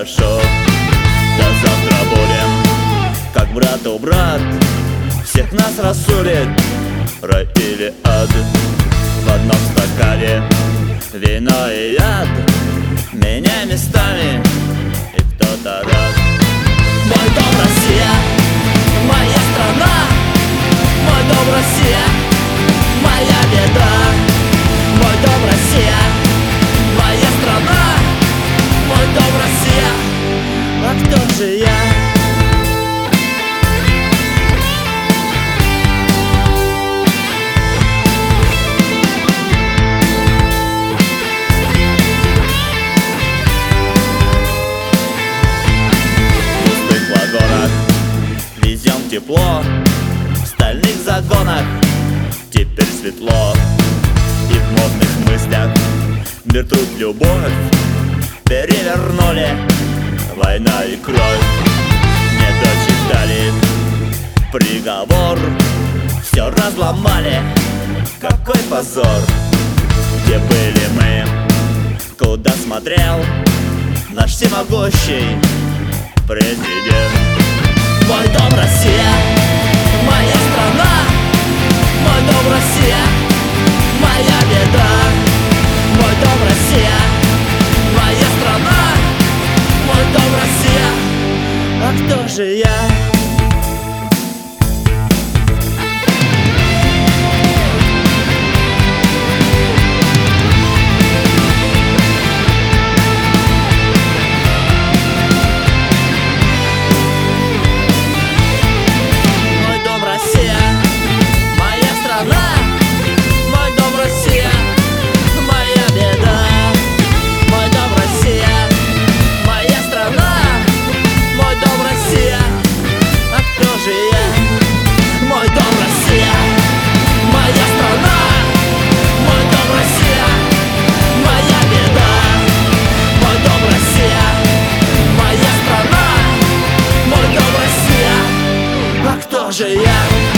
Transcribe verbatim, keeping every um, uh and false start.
хорошо. До завтра будем как брату брат, всех нас рассудит рай или ад. В одном стакане вино и яд, меня местами и кто-то рад. Мой дом Россия, моя страна, мой дом Россия, моя беда. Мой дом Россия, моя страна, мой дом Россия, а кто же я? Везем тепло, в стальных загонах теперь светло. И в модных мыслях мир, труд, любовь перевернули война и кровь. Не дочитали приговор, все разломали, какой позор. Где были мы, куда смотрел наш всемогущий президент? Мой дом Россия, моя страна, мой дом Россия, моя беда. Мой дом Россия, моя страна, мой дом Россия, а кто же я? Же я.